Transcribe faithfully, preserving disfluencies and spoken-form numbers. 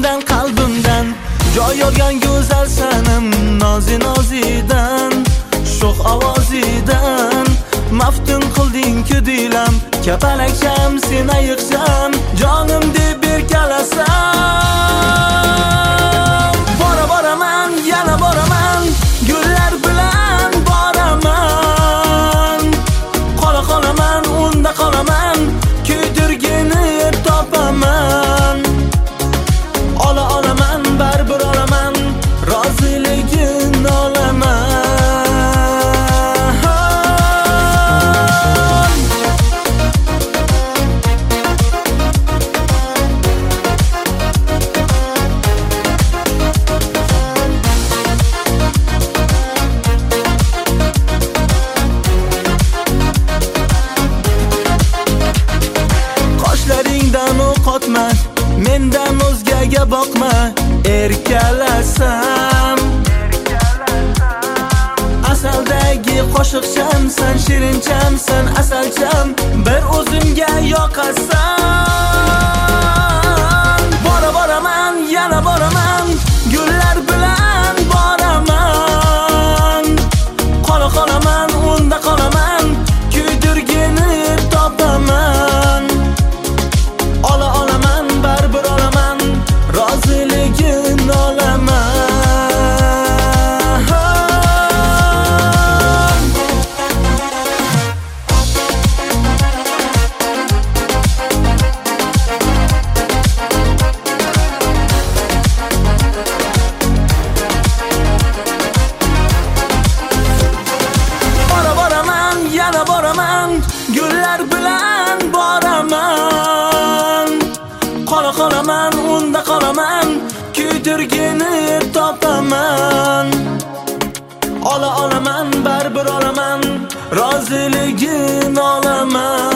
ko'zimdan qalbimdan joy olgan go'zal sanim nozi nozidan sho'x ovozidan maftun qilding-ku dilam kapalakcham sen ayiqcham jonim deb berkalasam bora boraman yana boraman gullar bilan boraman qola qolaman unda qolaman kuydirgini topaman ola olaman baribir olaman roziligin olaman qoshlaringdan o'qotma mendan o'zgaga boqma erkalasam asaldagi qo'shiqchamsan shirinchamsan asalcham bir o'zimga yoqasan bora boraman yana boraman gullar bilan boraman qola qolaman unda qolaman kuydirgini topaman ola olaman baribir olaman roziligin olaman bora boraman yana boraman gullar bilan boraman qola qolaman unda qolaman kuydirgini topaman ola olaman baribir olaman roziligin olaman